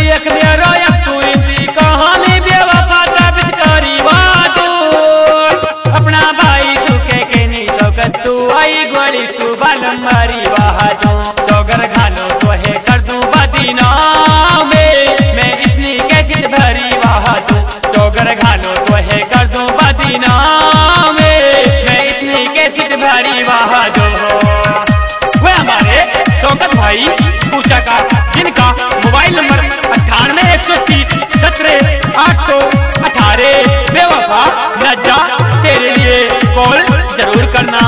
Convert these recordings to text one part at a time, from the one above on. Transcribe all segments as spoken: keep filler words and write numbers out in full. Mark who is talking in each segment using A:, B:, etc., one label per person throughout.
A: एक मेरो एक तू इंती कहानी बेवफा साबित करी बातू अपना भाई तू के के नहीं चौकत तू आई गोली तू बालम मारी बहादू चौगर घालो तो है कर दूं बदीना में मैं इतनी कैसे भरी बहादू चौगर घालो तो है कर दूं बदीना में मैं इतनी कैसे भरी बहादू वे हमारे शौकत भाई पूछा का जिनका मोबाइल नंबर अट्ठानवे एक सौ तीस सत्रह आठ सौ अठारह बेवफा नज्जा तेरे लिए कॉल जरूर करना।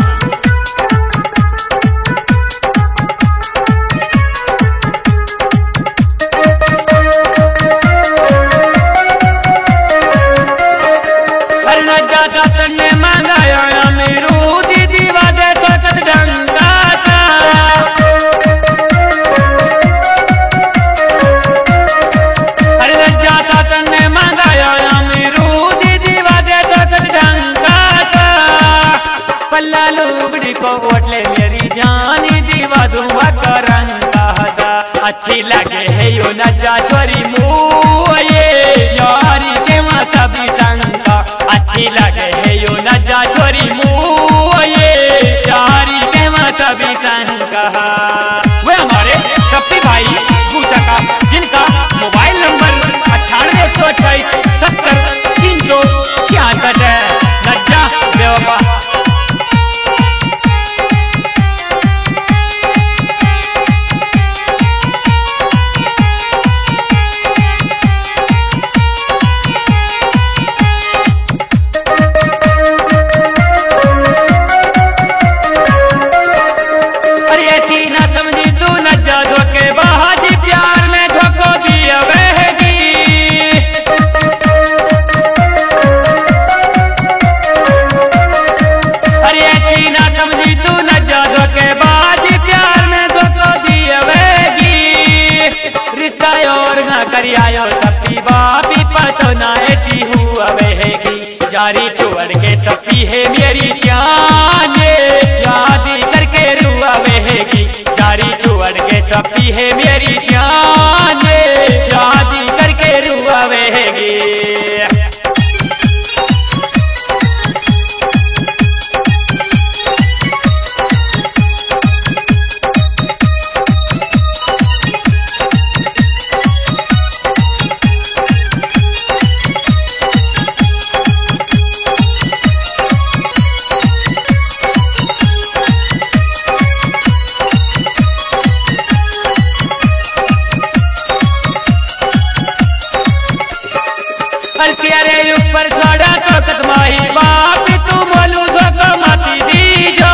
A: अरे नज्जा का तन्ने मंगाया अमीरू दीदी वादे शौकत ढंगा सा अरे नज्जा का तन्ने मंगाया अमीरू दीदी वादे शौकत ढंगा सा पल्ला लुगड़ी को ओटले मेरी जानी दीवा दूंगा करंगा सा अच्छी लगे है यो नज्जा छोरी मुए यारी के मां सभी संगा अच्छी लगे है यो नज्जा छोरी मुए यारी के मां सभी संगा वे हमारे शक्ति भाई पूछा का जिनका मोबाइल नंबर अट्ठानवे एक सौ अट्ठाईस सत्तर तीन सौ छियासठ है नज्जा बेवफा। अरे ऐसी ना समझी तू नज्जा धोखे बाजी प्यार में धोखो दिया बहगी अरे ऐसी ना समझी तू नज्जा धोखे बाजी प्यार में धोखो दिया बहगी रिश्ता और ना करियायो सपी बापी पतो ना ऐसी हुआ बहगी जारी छोड़ के सपी है मेरी जान याद करके रुआ बहेगी जारी छोड़ के सपी है मेरी जान याद करके रुआ बहेगी। अरे ऊपर छोड़ा शौकत माही बाप तू बोलू धोखा माती दीजो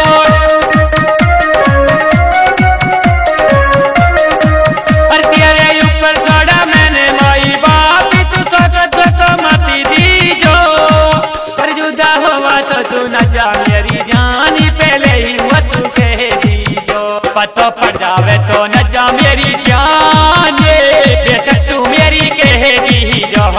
A: अरे ऊपर छोड़ा मैंने माही बाप तू शौकत धोखा माती दीजो पर जुदा हुआ तो तू न जा मेरी जानी पहले ही वो तू कह दीजो पतो पड़ जावे तो न जा मेरी जान बेशक तू मेरी कह दीजो।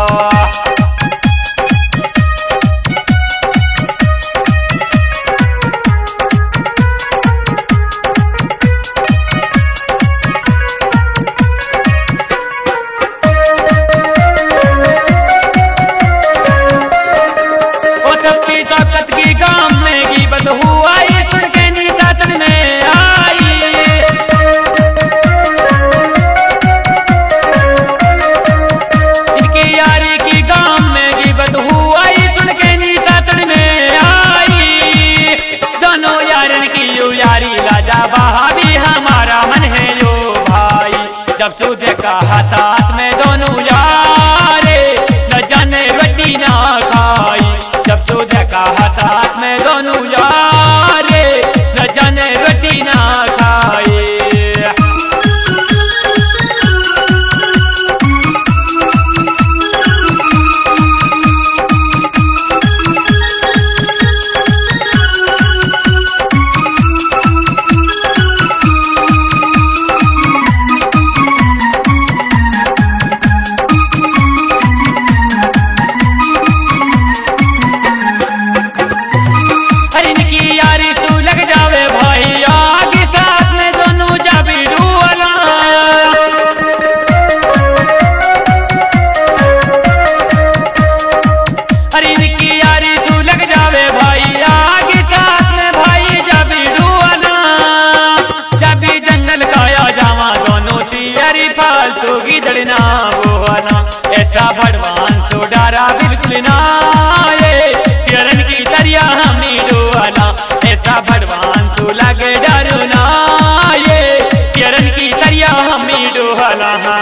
A: शौकत की गांव में की बद हुआ सुन के नी सातन में आई इनकी यारी की गांव में की बद हुआ सुन के नी सातन में आई दोनों यारन की यू यारी लाजा बहा भी हमारा मन है यो भाई जब तू देखा साथ में दोनों यारे न जाने रोटी ना खाई जब तू देखा साथ में दोनों यारे न जाने रोटी ना खाए। फालतू गिदड़ ना बोना, ऐसा भगवान तो डरा बिल्कुल ना, ये चरण की दरिया हमें डोना, ऐसा भगवान तो लगे डरो ना, ये चरण की दरिया हमें डोना।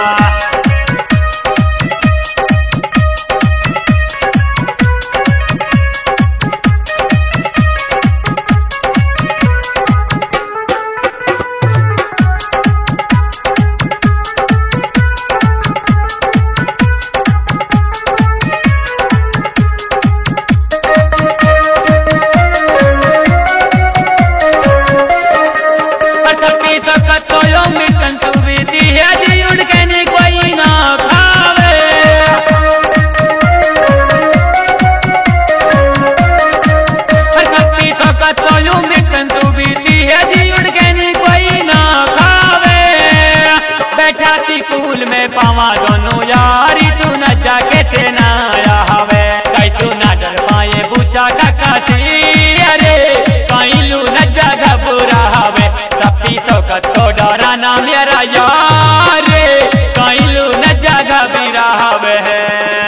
A: कूल में पावा दोनों यारी, तू न जाके से ना आया हवे, कैसू न डर पाए पूछा काका सी, अरे कहीं लू न जगह बुरा हवे, सपी सौकत को डरा ना मेरा यार, कहीं लू न जगह बिरा हवे है।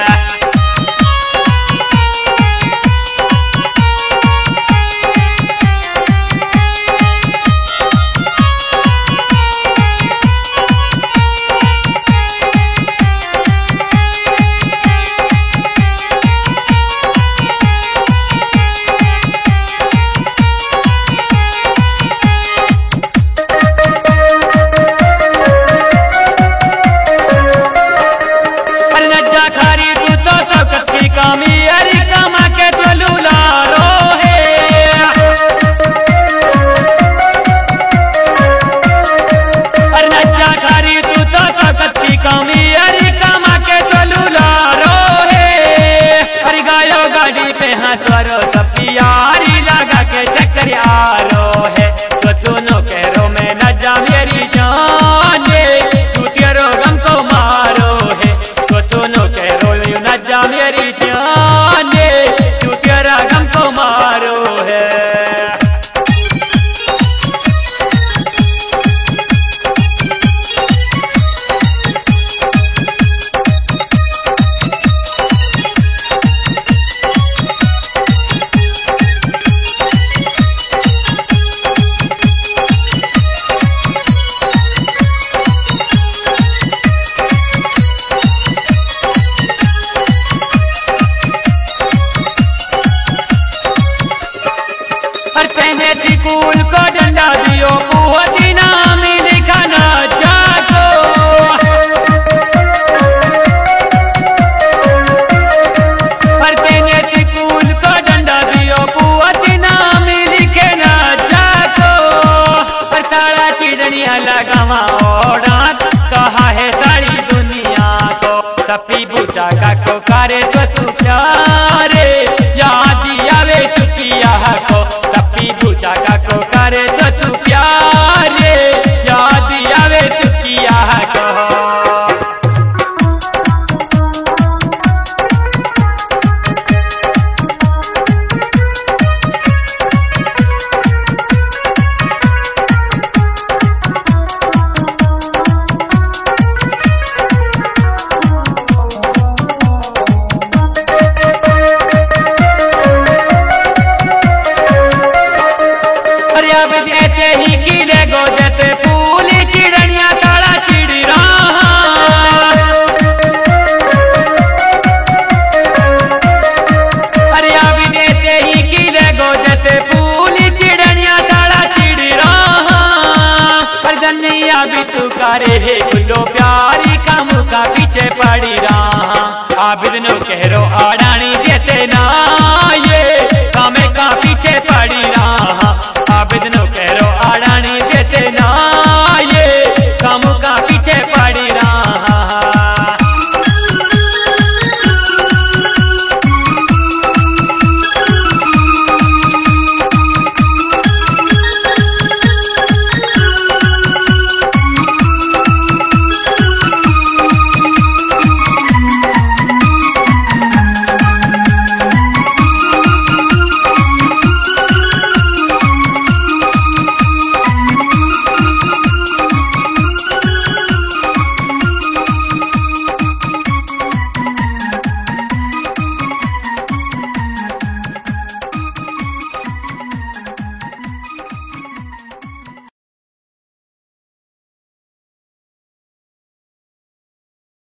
A: स्वरो सपियारी लगा के चक्कर आरो है, तो सुनो करो में न जा मेरी जान, तू तेरो गम को मारो है, तो सुनो करो न जा मेरी जान, तू तेरा गम को मारो है। स्कूल को डंडा दियो बुहती नाम लिखा ना जागो, पर तेने स्कूल को डंडा दियो बुहती नाम लिखे ना जागो, पर सारा चिड़निया लगावा और कहा है सारी दुनिया को, सपी पूछा का